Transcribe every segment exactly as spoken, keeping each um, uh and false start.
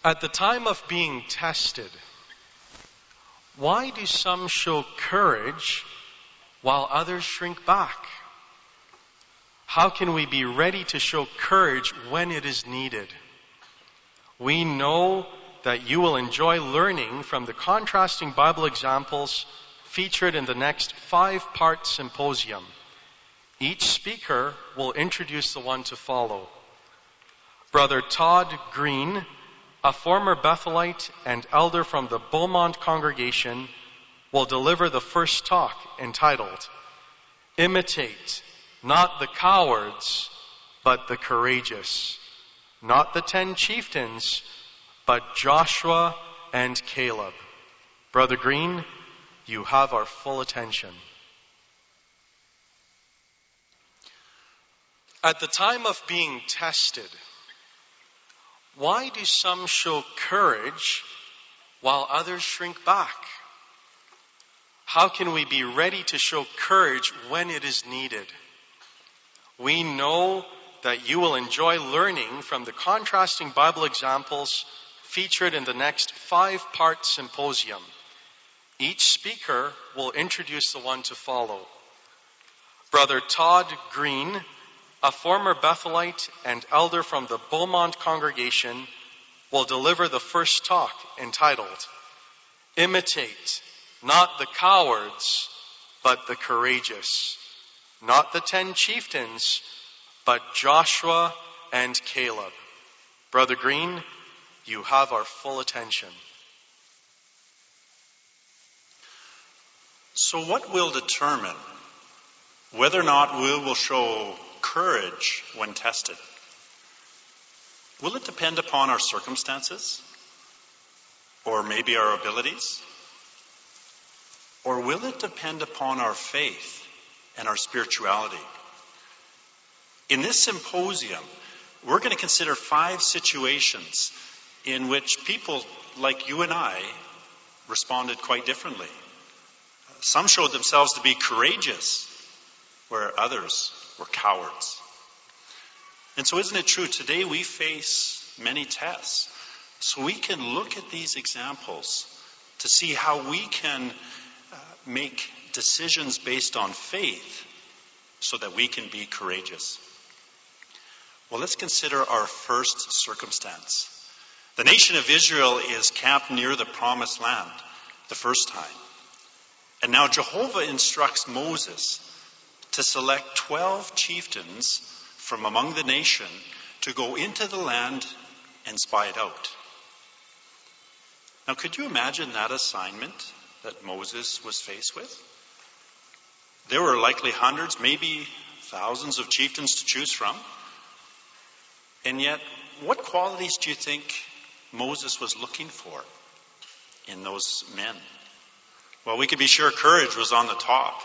At the time of being tested, why do some show courage while others shrink back? How can we be ready to show courage when it is needed? We know that you will enjoy learning from the contrasting Bible examples featured in the next five-part symposium. Each speaker will introduce the one to follow. Brother Todd Green, a former Bethelite and elder from the Beaumont congregation, will deliver the first talk entitled, Imitate not the cowards, but the courageous, not the ten chieftains, but Joshua and Caleb. Brother Green, you have our full attention. At the time of being tested, why do some show courage while others shrink back? How can we be ready to show courage when it is needed? We know that you will enjoy learning from the contrasting Bible examples featured in the next five-part symposium. Each speaker will introduce the one to follow. Brother Todd Green, a former Bethelite and elder from the Beaumont congregation, will deliver the first talk entitled, Imitate not the cowards, but the courageous, not the ten chieftains, but Joshua and Caleb. Brother Green, you have our full attention. So what will determine whether or not we will show courage when tested? Will it depend upon our circumstances? Or maybe our abilities? Or will it depend upon our faith and our spirituality? In this symposium, we're going to consider five situations in which people like you and I responded quite differently. Some showed themselves to be courageous, where others were cowards. And so isn't it true, today we face many tests. So we can look at these examples to see how we can uh, make decisions based on faith so that we can be courageous. Well, let's consider our first circumstance. The nation of Israel is camped near the promised land the first time. And now Jehovah instructs Moses to select twelve chieftains from among the nation to go into the land and spy it out. Now, could you imagine that assignment that Moses was faced with? There were likely hundreds, maybe thousands of chieftains to choose from. And yet, what qualities do you think Moses was looking for in those men? Well, we can be sure courage was on the top.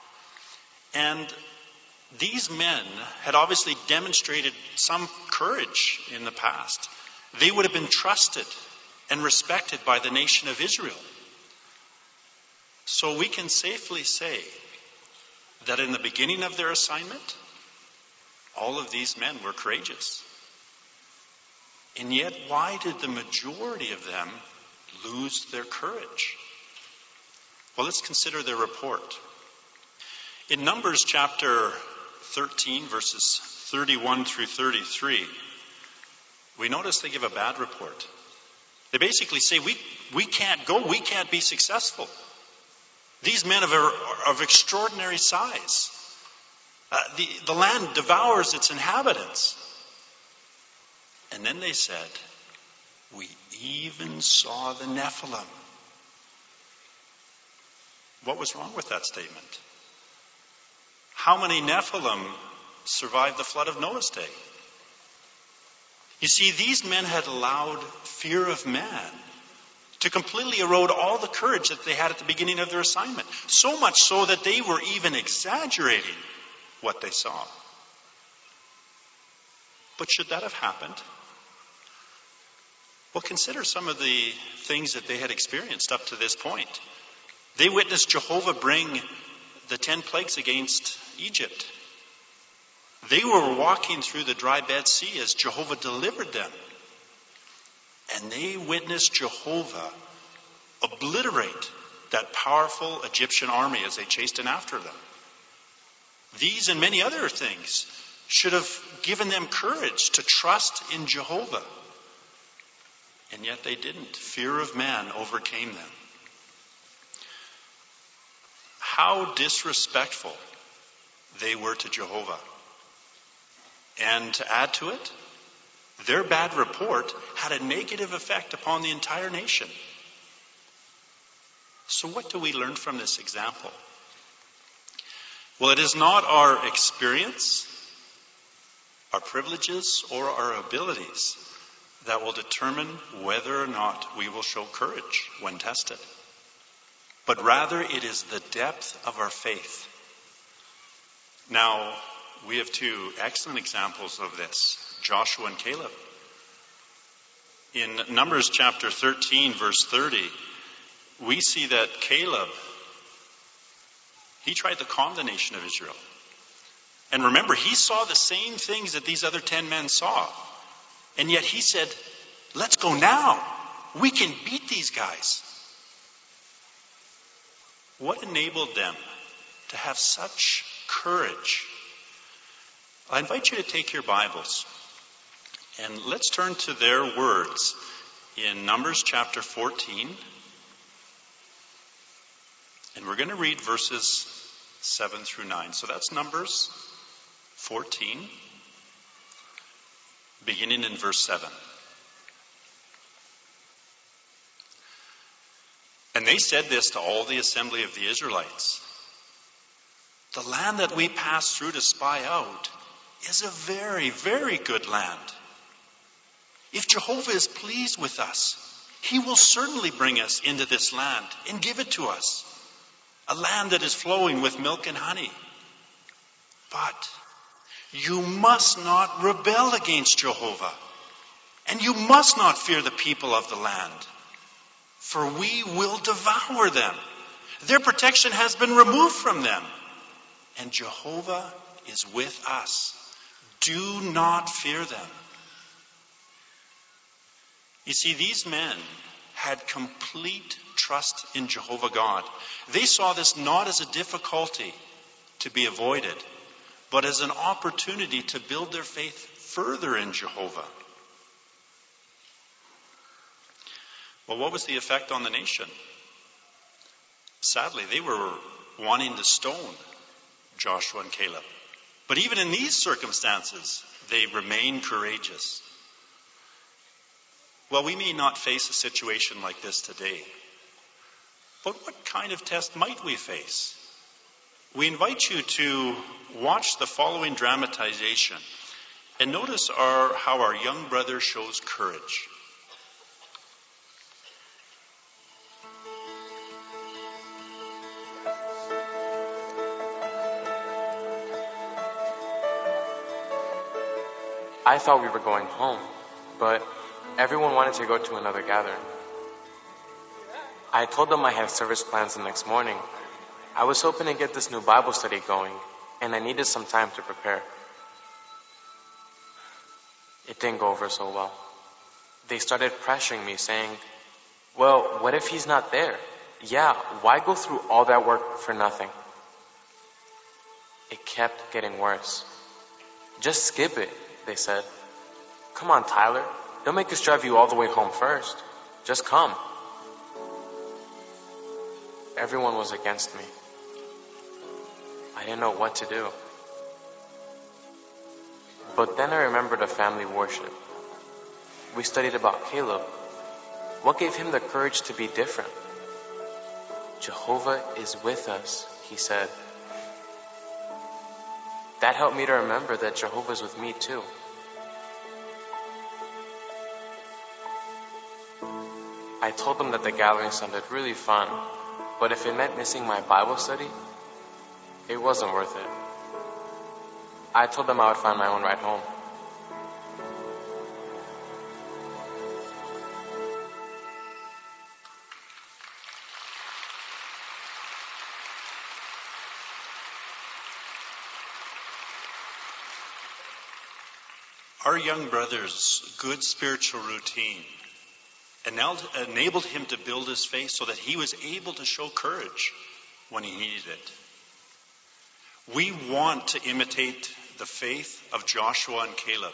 And these men had obviously demonstrated some courage in the past. They would have been trusted and respected by the nation of Israel. So we can safely say that in the beginning of their assignment, all of these men were courageous. And yet, why did the majority of them lose their courage? Well, let's consider their report. In Numbers chapter thirteen, verses thirty-one through thirty-three, we notice they give a bad report. They basically say, we, we can't go, we can't be successful. These men are of extraordinary size. Uh, the, the land devours its inhabitants. And then they said, we even saw the Nephilim. What was wrong with that statement? How many Nephilim survived the flood of Noah's day? You see, these men had allowed fear of man to completely erode all the courage that they had at the beginning of their assignment. So much so that they were even exaggerating what they saw. But should that have happened? Well, consider some of the things that they had experienced up to this point. They witnessed Jehovah bring the ten plagues against Egypt. They were walking through the dry Bed Sea as Jehovah delivered them. and they witnessed Jehovah obliterate that powerful Egyptian army as they chased in after them. These and many other things should have given them courage to trust in Jehovah. And yet they didn't. Fear of man overcame them. How disrespectful they were to Jehovah. And to add to it, their bad report had a negative effect upon the entire nation. So what do we learn from this example? Well, it is not our experience, our privileges, or our abilities that will determine whether or not we will show courage when tested. But rather, it is the depth of our faith. Now, we have two excellent examples of this, Joshua and Caleb. In Numbers chapter thirteen, verse thirty, we see that Caleb, he tried to calm the nation of Israel. And remember, he saw the same things that these other ten men saw. And yet he said, let's go now. We can beat these guys. What enabled them to have such courage? I invite you to take your Bibles and let's turn to their words in Numbers chapter fourteen. And we're going to read verses seven through nine. So that's Numbers fourteen, beginning in verse seven. And they said this to all the assembly of the Israelites. The land that we passed through to spy out is a very, very good land. If Jehovah is pleased with us, he will certainly bring us into this land and give it to us. A land that is flowing with milk and honey. But you must not rebel against Jehovah. And you must not fear the people of the land. For we will devour them. Their protection has been removed from them. And Jehovah is with us. Do not fear them. You see, these men had complete trust in Jehovah God. They saw this not as a difficulty to be avoided, but as an opportunity to build their faith further in Jehovah. Well, what was the effect on the nation? Sadly, they were wanting to stone Joshua and Caleb. But even in these circumstances, they remained courageous. Well, we may not face a situation like this today. But what kind of test might we face? We invite you to watch the following dramatization and notice our, how our young brother shows courage. I thought we were going home, but everyone wanted to go to another gathering. I told them I had service plans the next morning. I was hoping to get this new Bible study going, and I needed some time to prepare. It didn't go over so well. They started pressuring me, saying, well, what if he's not there? Yeah, why go through all that work for nothing? It kept getting worse. Just skip it, they said. Come on, Tyler. Don't make us drive you all the way home first. Just come. Everyone was against me. I didn't know what to do. But then I remembered a family worship. We studied about Caleb. What gave him the courage to be different? Jehovah is with us, he said. That helped me to remember that Jehovah's with me too. I told them that the gathering sounded really fun, but if it meant missing my Bible study, it wasn't worth it. I told them I would find my own ride home. Our young brother's good spiritual routine enabled him to build his faith so that he was able to show courage when he needed it. We want to imitate the faith of Joshua and Caleb.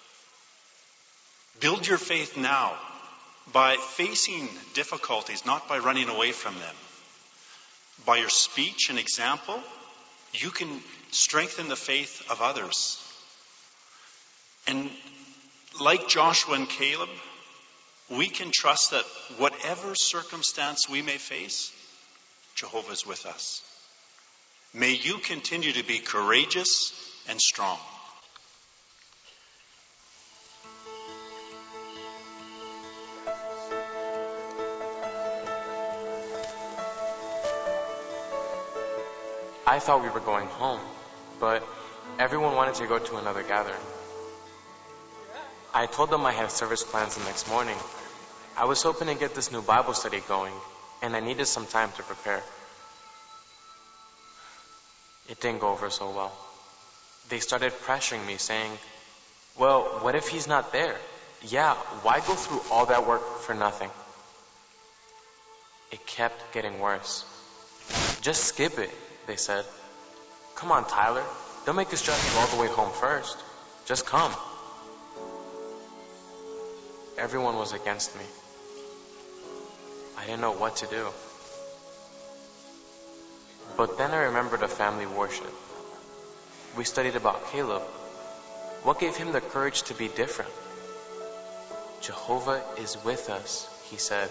Build your faith now by facing difficulties, not by running away from them. By your speech and example, you can strengthen the faith of others. And like Joshua and Caleb, we can trust that whatever circumstance we may face, Jehovah is with us. May you continue to be courageous and strong. I thought we were going home, but everyone wanted to go to another gathering. I told them I had service plans the next morning. I was hoping to get this new Bible study going, and I needed some time to prepare. It didn't go over so well. They started pressuring me, saying, well, what if he's not there? Yeah, why go through all that work for nothing? It kept getting worse. Just skip it, they said. Come on, Tyler. Don't make us drive you all the way home first. Just come. Everyone was against me. I didn't know what to do. But then I remembered a family worship. We studied about Caleb. What gave him the courage to be different? Jehovah is with us, he said.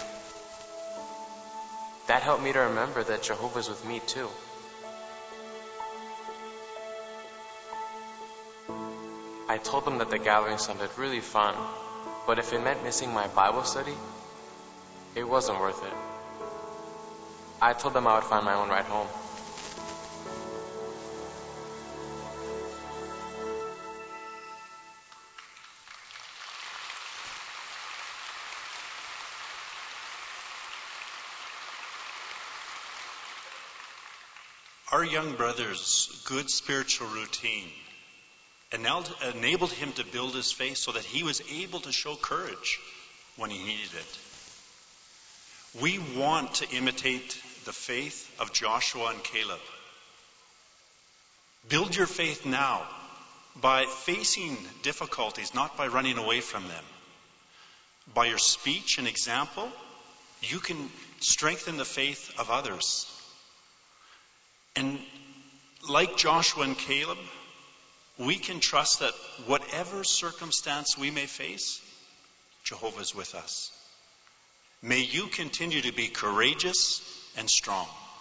That helped me to remember that Jehovah is with me too. I told them that the gathering sounded really fun, but if it meant missing my Bible study, it wasn't worth it. I told them I would find my own ride home. Our young brother's good spiritual routine enabled him to build his faith so that he was able to show courage when he needed it. We want to imitate the faith of Joshua and Caleb. Build your faith now by facing difficulties, not by running away from them. By your speech and example, you can strengthen the faith of others. And like Joshua and Caleb, we can trust that whatever circumstance we may face, Jehovah is with us. May you continue to be courageous and strong.